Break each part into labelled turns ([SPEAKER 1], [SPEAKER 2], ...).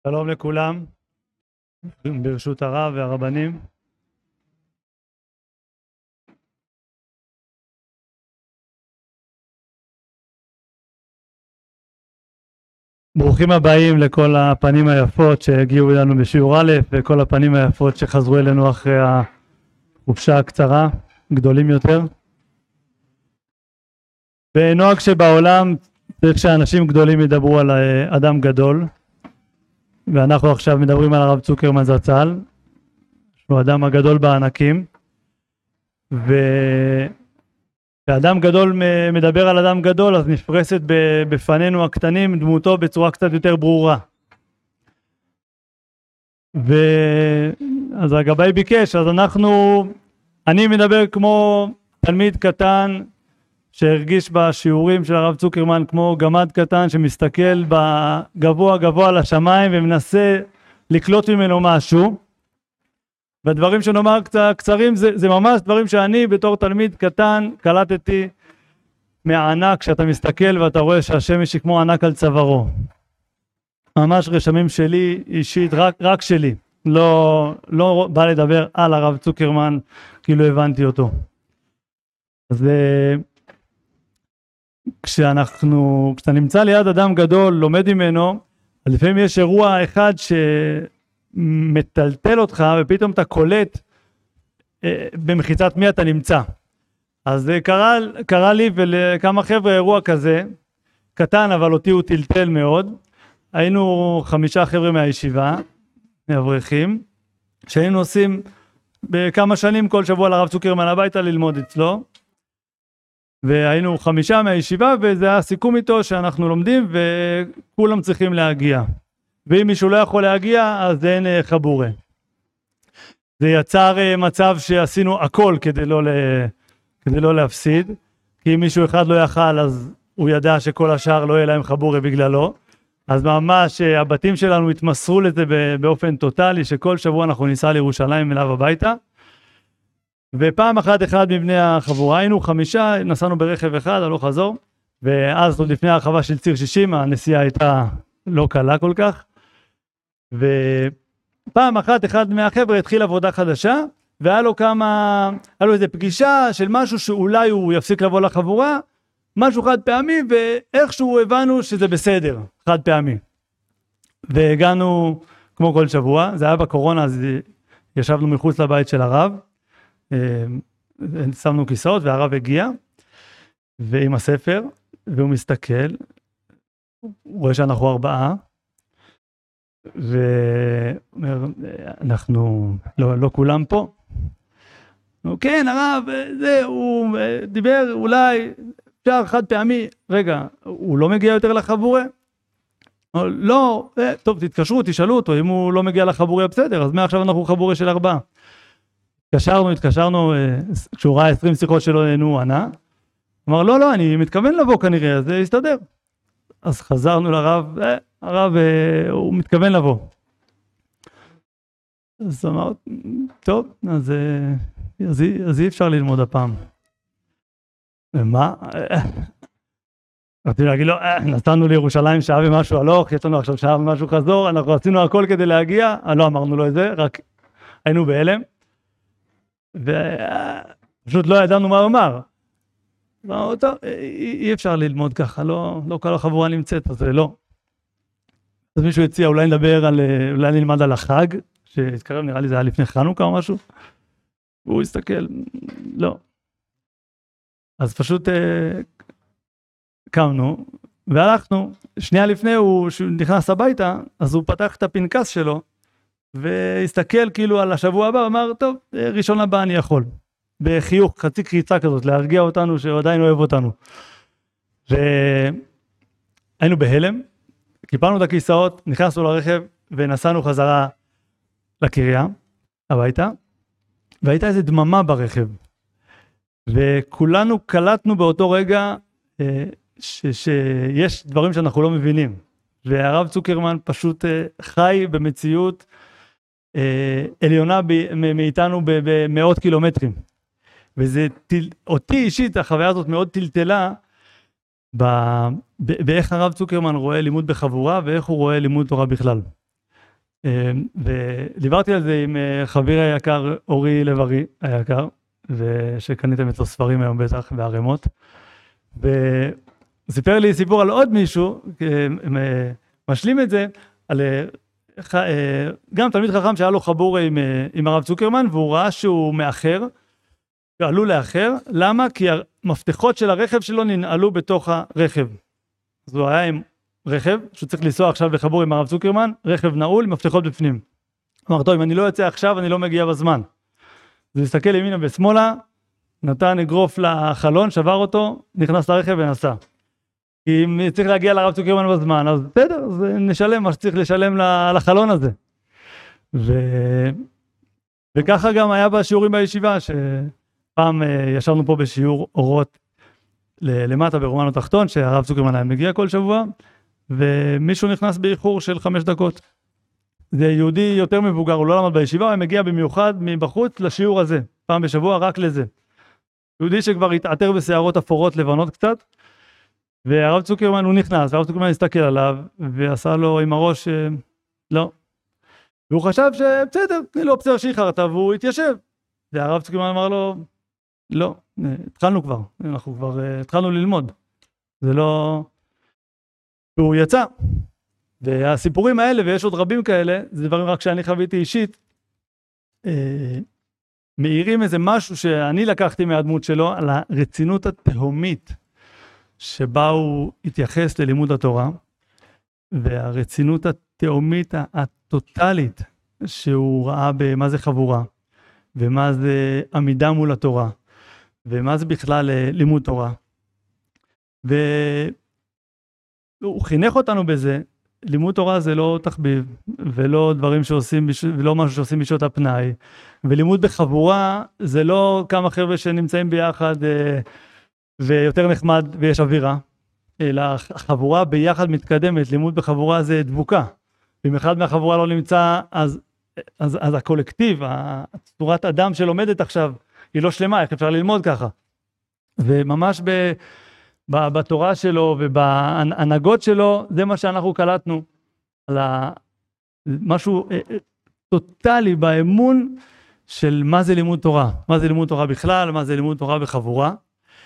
[SPEAKER 1] שלום לכולם, ברשות הרב והרבנים. ברוכים הבאים לכל הפנים היפות שהגיעו אלינו בשיעור א' וכל הפנים היפות שחזרו אלינו אחרי החופשה הקצרה, גדולים יותר. ונוהג שבעולם צריך שאנשים גדולים ידברו על אדם גדול, ואנחנו עכשיו מדברים על הרב צוקרמן זצ"ל, שהוא האדם הגדול בענקים, כשאדם גדול מדבר על אדם גדול אז נפרסת בפנינו הקטנים דמותו בצורה קצת יותר ברורה. אז הגבאי ביקש, אז אני מדבר כמו תלמיד קטן שהרגיש בשיעורים של הרב צוקרמן כמו גמד קטן שמסתכל בגבוה גבוה לשמיים ומנסה לקלוט ממנו משהו. והדברים שנאמר קצרים זה ממש דברים שאני בתור תלמיד קטן קלטתי מהענק, שאתה מסתכל ואתה רואה שהשמש היא כמו ענק על צווארו. ממש רשמים שלי אישית, רק שלי. לא בא לדבר על הרב צוקרמן כאילו הבנתי אותו. אז כשאתה נמצא ליד אדם גדול, לומד ממנו, לפעמים יש אירוע אחד שמטלטל אותך ופתאום אתה קולט במחיצת מי אתה נמצא. אז קרה לי ולכמה חבר'ה אירוע כזה, קטן אבל אותי הוא טלטל מאוד. היינו 5 חבר'ה מהישיבה, מאברכים, שהיינו עושים בכמה שנים כל שבוע לרב צוקרמן הביתה ללמוד אצלו. והיינו 5 מהישיבה וזה היה סיכום איתו שאנחנו לומדים וכולם צריכים להגיע. ואם מישהו לא יכול להגיע אז אין חבורה. זה יצר מצב שעשינו הכל כדי לא להפסיד. כי אם מישהו אחד לא יכל אז הוא ידע שכל השאר לא יהיה להם חבורה בגללו. אז ממש הבתים שלנו התמסרו לזה באופן טוטלי שכל שבוע אנחנו ניסע לירושלים אליו הביתה. ופעם אחד מבני החבורה, היינו 5, נסענו ברכב אחד, הלוך חזור, ואז עוד לפני הרחבה של ציר 60, הנסיעה הייתה לא קלה כל כך, ופעם אחד מהחבר'ה התחיל עבודה חדשה, והיה לו איזה פגישה של משהו שאולי הוא יפסיק לבוא לחבורה, משהו חד פעמי, ואיכשהו הבנו שזה בסדר, חד פעמי. והגענו כמו כל שבוע, זה היה בקורונה, אז ישבנו מחוץ לבית של הרב, שמנו כיסאות והרב הגיע ועם הספר והוא מסתכל, הוא רואה שאנחנו 4 ואומר אנחנו לא כולם פה. כן הרב, הוא דיבר אולי אפשר חד פעמי. רגע, הוא לא מגיע יותר לחבורה? לא, טוב תתקשרו תשאלו אותו, אם הוא לא מגיע לחבורה בסדר, אז מעכשיו אנחנו חבורה של 4. התקשרנו, כשהוא ראה 20 שיחות שלו הוא ענה, אמר לא אני מתכוון לבוא כנראה, אז זה יסתדר. אז חזרנו לרב, הרב הוא מתכוון לבוא. אז אמר, טוב, אז אי אפשר ללמוד הפעם. ומה? רצינו להגיד לו, נסענו לירושלים שעה ומשהו הלוך, יש לנו עכשיו שעה ומשהו חזור, אנחנו עשינו הכל כדי להגיע, לא אמרנו לו את זה, רק היינו בהלם. ופשוט לא ידענו מה הוא אמר. טוב, אי אפשר ללמוד ככה, לא כל החבורה נמצאת, אז לא. אז מישהו הציע, אולי נלמד על החג, שהתקרב, נראה לי זה היה לפני חנוכה או משהו, והוא הסתכל, לא. אז פשוט קמנו, והלכנו, שנייה לפני, שהוא נכנס הביתה, אז הוא פתח את הפנקס שלו, והסתכל כאילו על השבוע הבא, אמר, טוב, ראשון הבא אני יכול. בחיוך, חצי קריצה כזאת, להרגיע אותנו שהוא עדיין אוהב אותנו. והיינו בהלם, קיפלנו את הכיסאות, נכנסנו לרכב, ונסענו חזרה לקריה, הביתה, והייתה איזו דממה ברכב. וכולנו קלטנו באותו רגע, שיש דברים שאנחנו לא מבינים. והרב צוקרמן פשוט חי במציאות, עליונה מאיתנו במאות קילומטרים. וזה אותי אישית החוויה הזאת מאוד טלטלה באיך הרב צוקרמן רואה לימוד בחבורה ואיך הוא רואה לימוד תורה בכלל. ודיברתי על זה עם חברי היקר אורי לב-ארי היקר, ושקניתם אצלו ספרים היום בטח בערימות, וסיפר לי סיפור על עוד מישהו, משלים את זה, על גם תלמיד חכם שהיה לו חבור עם הרב צוקרמן, והוא ראה שהוא מאחר, עלול לאחר. למה? כי המפתחות של הרכב שלו ננעלו בתוך הרכב. אז הוא היה עם רכב, שהוא צריך לנסוע עכשיו לחבור עם הרב צוקרמן, רכב נעול עם מפתחות בפנים. הוא אמר, טוב, אם אני לא יוצא עכשיו, אני לא מגיע בזמן. אז הוא הסתכל ימינה ושמאלה, נתן אגרוף לחלון, שבר אותו, נכנס לרכב ונסע. כי אם צריך להגיע לרב צוקרמן בזמן, אז בסדר, אז נשלם מה שצריך לשלם לחלון הזה. וככה גם היה בשיעורים בישיבה, שפעם ישבנו פה בשיעור אורות למטה ברומן התחתון, שהרב צוקרמן היה מגיע כל שבוע, ומישהו נכנס באיחור של 5 דקות. זה יהודי יותר מבוגר, הוא לא למד בישיבה, הוא מגיע במיוחד מבחוץ לשיעור הזה, פעם בשבוע רק לזה. יהודי שכבר התעטר בשערות אפורות לבנות קצת, והרב צוקרמן הוא נכנס, והרב צוקרמן הסתכל עליו, ועשה לו עם הראש, לא. והוא חשב שבסדר, תני לו אופציה שיחרת, והוא התיישב. והרב צוקרמן אמר לו, לא, התחלנו כבר, אנחנו כבר התחלנו ללמוד. זה לא... והוא יצא. והסיפורים האלה, ויש עוד רבים כאלה, זה דברים רק שאני חוויתי אישית, מאירים איזה משהו שאני לקחתי מהדמות שלו, על הרצינות התהומית, שבה הוא התייחס ללימוד התורה, והרצינות התהומית הטוטלית, שהוא ראה במה זה חבורה, ומה זה עמידה מול התורה, ומה זה בכלל לימוד תורה. והוא חינך אותנו בזה, לימוד תורה זה לא תחביב, ולא דברים שעושים, ולא משהו שעושים בשעות הפנאי, ולימוד בחבורה זה לא כמה חבר'ה שנמצאים ביחד, ויותר נחמד ויש אווירה, אלא החבורה ביחד מתקדמת. לימוד בחבורה זה דבוקה. אם אחד מהחבורה לא נמצא, אז הקולקטיב, צורת אדם שלומדת עכשיו, היא לא שלמה, איך אפשר ללמוד ככה? וממש בתורה שלו ובהנהגות שלו, זה מה שאנחנו קלטנו, על משהו טוטלי באמון של מה זה לימוד תורה. מה זה לימוד תורה בכלל, מה זה לימוד תורה בחבורה.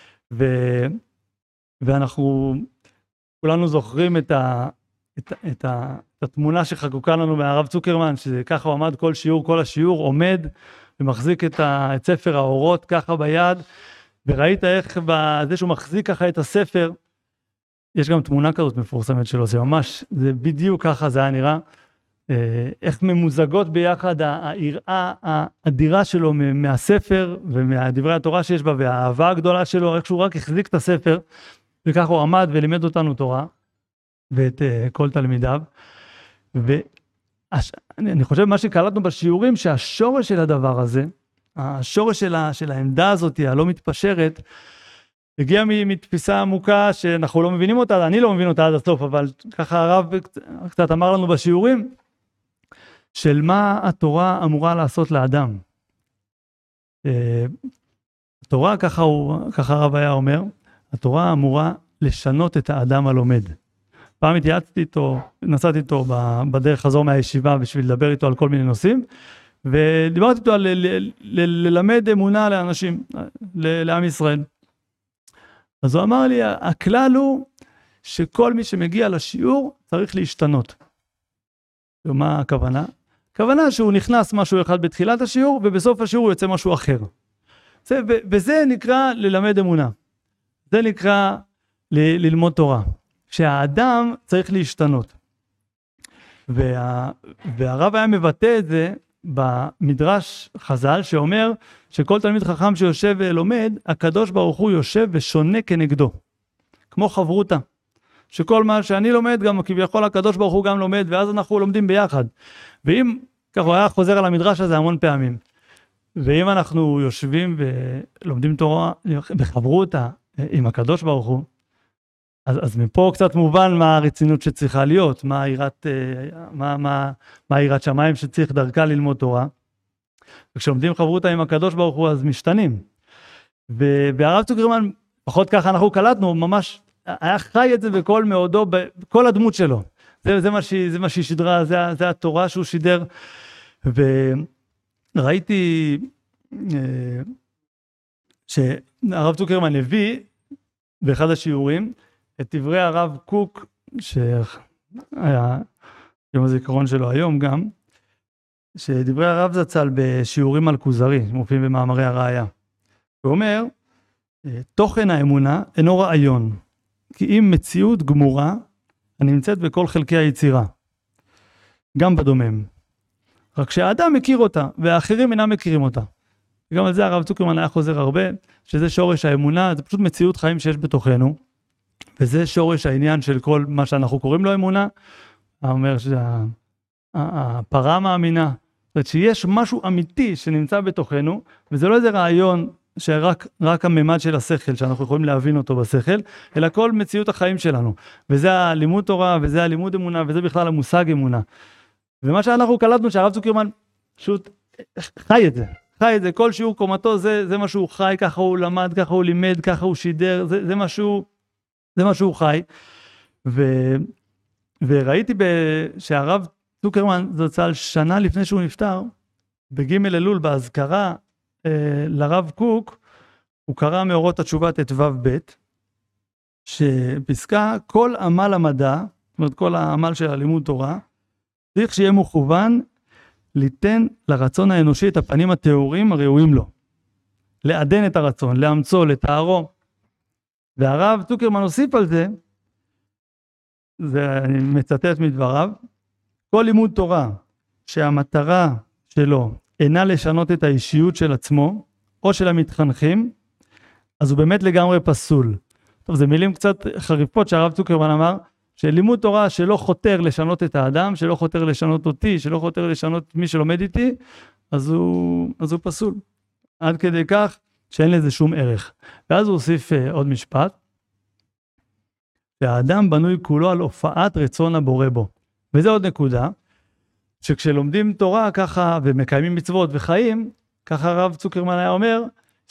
[SPEAKER 1] ואנחנו כולנו זוכרים את התמונה שחקוקה לנו מהרב צוקרמן, שככה הוא עמד כל שיעור, כל השיעור עומד ומחזיק את ספר האורות ככה ביד, וראית איך בזה שהוא מחזיק ככה את הספר, יש גם תמונה כזאת מפורסמת שלו, זה ממש, זה בדיוק ככה זה היה נראה, איך ממוזגות ביחד היראה האדירה שלו מהספר ומהדברי התורה שיש בה, והאהבה הגדולה שלו, איך שהוא רק החזיק את הספר, וככה הוא עמד ולימד אותנו תורה, ואת כל תלמידיו. ואני חושב מה שקלטנו בשיעורים, שהשורש של הדבר הזה, השורש של העמדה הזאת, הלא מתפשרת, הגיע מתפיסה עמוקה שאנחנו לא מבינים אותה, אני לא מבין אותה עד הסוף, אבל ככה הרב קצת אמר לנו בשיעורים, של מה התורה אמורה לעשות לאדם. התורה, ככה הרב היה אומר, התורה אמורה לשנות את האדם הלומד. פעם התייעצתי איתו, נסעתי איתו בדרך חזור מהישיבה בשביל לדבר איתו על כל מיני נושאים, ודיברתי איתו על ללמד אמונה לאנשים, לעם ישראל. אז הוא אמר לי, הכלל הוא שכל מי שמגיע לשיעור צריך להשתנות. ומה הכוונה? הכוונה שהוא נכנס משהו אחד בתחילת השיעור, ובסוף השיעור הוא יוצא משהו אחר. וזה נקרא ללמד אמונה. זה נקרא ללמוד תורה. שהאדם צריך להשתנות. והרב היה מבטא את זה במדרש חז"ל, שאומר שכל תלמיד חכם שיושב ולומד, הקדוש ברוך הוא יושב ושונה כנגדו. כמו חברותה. שכל מה שאני לומד, גם כביכול הקדוש ברוך הוא גם לומד, ואז אנחנו לומדים ביחד. ואם, כך הוא היה חוזר על המדרש הזה המון פעמים, ואם אנחנו יושבים ולומדים תורה בחברותה עם הקדוש ברוך הוא, אז מפה קצת מובן מה הרצינות שצריכה להיות, מה יראת שמיים שצריך דרכה ללמוד תורה. וכשלומדים חברותה עם הקדוש ברוך הוא, אז משתנים. והרב צוקרמן, פחות ככה אנחנו קלטנו, ממש היה חי את זה בכל מאודו, בכל הדמות שלו. זה מה שהיא שידרה, זה התורה שהוא שידר. וראיתי שהרב צוקרמן הביא באחד השיעורים את דברי הרב קוק, שהיה יום הזיכרון שלו היום גם, שדברי הרב זצ"ל בשיעורים על כוזרי, מופיעים במאמרי הראיה. הוא אומר, תוכן האמונה אינו רעיון, כי אם מציאות גמורה הנמצאת בכל חלקי היצירה, גם בדומם. רק שהאדם מכיר אותה, והאחרים אינם מכירים אותה. וגם על זה הרב צוקרמן היה חוזר הרבה, שזה שורש האמונה, זה פשוט מציאות חיים שיש בתוכנו, וזה שורש העניין של כל מה שאנחנו קוראים לו אמונה. הוא אומר שהפרה מאמינה, זאת אומרת שיש משהו אמיתי שנמצא בתוכנו, וזה לא איזה רעיון שרק הממד של השכל, שאנחנו יכולים להבין אותו בשכל, אלא כל מציאות החיים שלנו. וזה הלימוד תורה, וזה הלימוד אמונה, וזה בכלל המושג אמונה. ומה שאנחנו קלטנו, שהרב צוקרמן פשוט חי את זה, כל שיעור קומתו, זה מה שהוא חי, ככה הוא למד, ככה הוא לימד, ככה הוא שידר, זה מה שהוא חי. וראיתי שהרב צוקרמן זצ"ל שנה לפני שהוא נפטר, בג' אלול בהזכרה לרב קוק, הוא קרא מאורות התשובה ט"ו ב', שפסקה כל עמל המדע, זאת אומרת כל העמל של הלימוד תורה, צריך שיהיה מכוון ליתן לרצון האנושי את הפנים הטהורים הראויים לו, לעדן את הרצון, לאמצו, לתארו. והרב צוקרמן הוסיף על זה, אני מצטט מדבריו, כל לימוד תורה שהמטרה שלו אינה לשנות את האישיות של עצמו או של המתחנכים, אז הוא באמת לגמרי פסול. טוב, זה מילים קצת חריפות שהרב צוקרמן אמר, שלימוד תורה שלא חותר לשנות את האדם, שלא חותר לשנות אותי, שלא חותר לשנות מי שלומד איתי, אז הוא פסול. עד כדי כך שאין לזה שום ערך. ואז הוא הוסיף עוד משפט, שהאדם בנוי כולו על הופעת רצון הבורא בו. וזה עוד נקודה, שכשלומדים תורה ככה ומקיימים מצוות וחיים, ככה הרב צוקרמן היה אומר,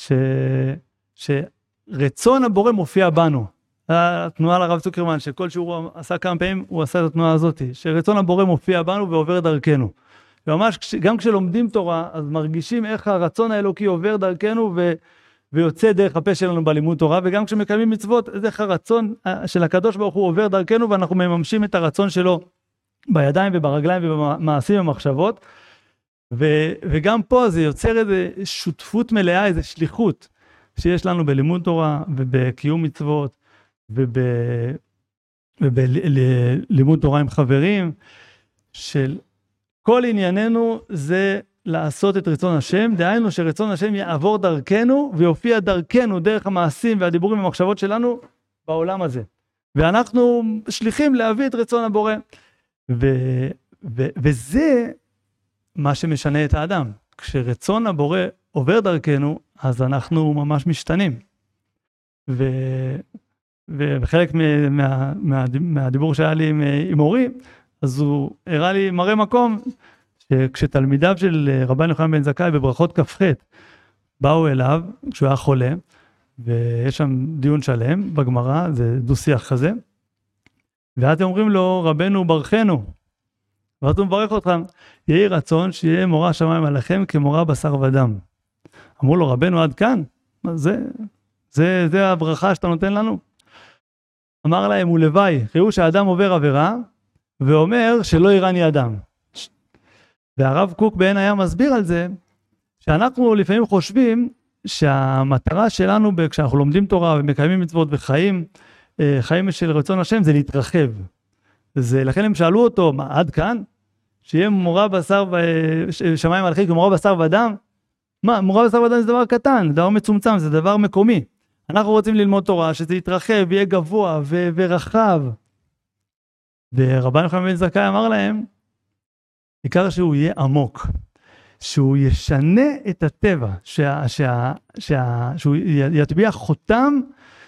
[SPEAKER 1] שרצון הבורא מופיע בנו. התנועה לרב צוקרמן, שכל שהוא עשה כמה פעמים, הוא עשה את התנועה הזאת, שרצון הבורא מופיע בנו ועובר דרכנו. וממש גם כשלומדים תורה, אז מרגישים איך הרצון האלוקי עובר דרכנו ויוצא דרך הפה שלנו בלימוד תורה, וגם כשמקיימים מצוות, איך הרצון של הקדוש ברוך הוא עובר דרכנו, ואנחנו מממשים את הרצון שלו בידיים וברגליים ובמעשים ובמחשבות. וגם פה זה יוצר איזו שותפות מלאה, איזו שליחות שיש לנו בלימוד תורה ובקיום מצוות, ובלימוד תורה עם חברים, של כל ענייננו זה לעשות את רצון השם, דהיינו שרצון השם יעבור דרכנו, ויופיע דרכנו דרך המעשים והדיבורים והמחשבות שלנו בעולם הזה. ואנחנו שליחים להביא את רצון הבורא. וזה מה שמשנה את האדם. כשרצון הבורא עובר דרכנו, אז אנחנו ממש משתנים. וחלק מהדיבור שהיה לי עם אורי, אז הוא הראה לי מראה מקום, שכשתלמידיו של רבן יוחנן בן זכאי בברכות כ"ח, באו אליו כשהוא היה חולה, ויש שם דיון שלם בגמרא, זה דו שיח כזה, ואז הם אומרים לו, רבנו ברכנו, ואז הוא מברך אותם, יהי רצון שיהיה מורא שמיים עליכם כמורא בשר ודם. אמרו לו, רבנו עד כאן? זה הברכה שאתה נותן לנו? אמר להם, ולוואי, ראו שהאדם עובר עבירה, ואומר שלא יראני אדם. והרב קוק בעין היה מסביר על זה, שאנחנו לפעמים חושבים שהמטרה שלנו, כשאנחנו לומדים תורה ומקיימים מצוות וחיים, חיים של רצון השם, זה להתרחב. לכן הם שאלו אותו, מה, עד כאן? שיהיה מורא בשר שמיים עליכם כמורא בשר ודם? מה, מורא בשר ודם זה דבר קטן, דבר מצומצם, זה דבר מקומי. אנחנו רוצים ללמוד תורה, שזה יתרחב, יהיה גבוה ורחב. ורבן יוחנן בן זכאי אמר להם, עיקר שהוא יהיה עמוק, שהוא ישנה את הטבע, שהוא יטביע חותם,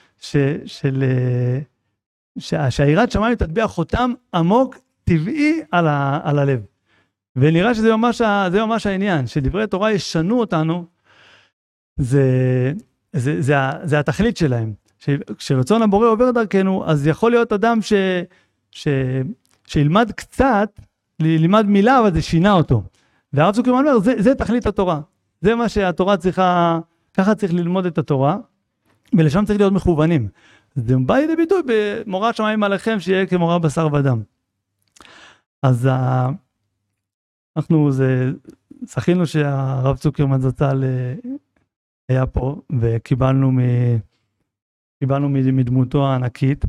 [SPEAKER 1] שהיראת שמיים תטביע חותם עמוק, טבעי על הלב. ונראה שזה ממש העניין, שדברי תורה ישנו אותנו, זה התכלית שלהם. כשרצון הבורא עובר דרכנו, אז יכול להיות אדם שילמד קצת, ללמד מילה, אבל זה שינה אותו. והרב צוקרמן אומר, זה תכלית התורה. זה מה שהתורה צריכה, ככה צריך ללמוד את התורה, ולשם צריך להיות מכוונים. זה בא לידי ביטוי במורת שמיים עליכם, שיהיה כמורה בשר ודם. אז אנחנו זכינו שהרב צוקרמן זצ"ל היה פה, וקיבלנו מדמותו הענקית,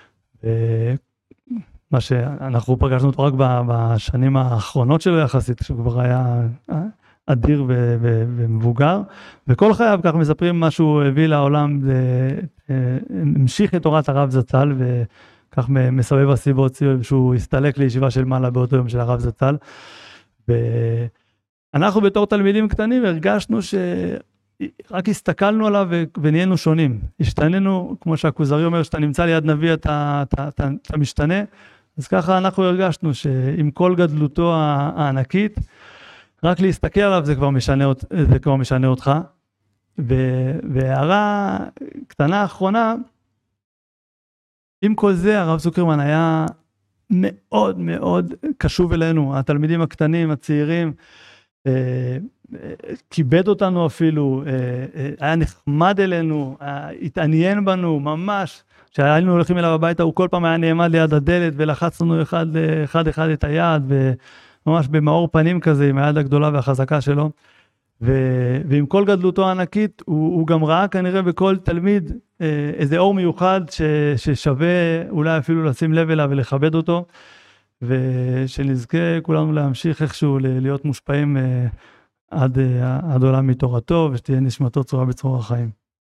[SPEAKER 1] מה שאנחנו פגשנו אותו רק בשנים האחרונות שלו יחסית, שהוא כבר היה אדיר ומבוגר, וכל חייו כך מספרים מה שהוא הביא לעולם, המשיך את תורת הרב זצ"ל, וכך מסבב הסיבות שהוא הסתלק לישיבה של מעלה באותו יום של הרב זצ"ל, ואנחנו בתור תלמידים קטנים הרגשנו רק הסתכלנו עליו ונהיינו שונים, השתננו, כמו שהכוזרי אומר, שאתה נמצא ליד נביא אתה משתנה, אז ככה אנחנו הרגשנו שעם כל גדלותו הענקית, רק להסתכל עליו זה כבר משנה אותך. והערה קטנה האחרונה, עם כל זה הרב צוקרמן היה מאוד מאוד קשוב אלינו, התלמידים הקטנים, הצעירים, כיבד אותנו אפילו, היה נחמד אלינו, התעניין בנו ממש, כשהיינו הולכים אליו הביתה, הוא כל פעם היה נעמד ליד הדלת ולחץ לנו אחד את היד, וממש במאור פנים כזה, עם היד הגדולה והחזקה שלו, ועם כל גדלותו הענקית, הוא גם ראה כנראה בכל תלמיד איזה אור מיוחד, ששווה אולי אפילו לשים לב אליו ולכבד אותו, ושנזכה כולנו להמשיך איכשהו להיות מושפעים עד עולם מתורתו, ושתהיה נשמתו צרורה בצרור החיים.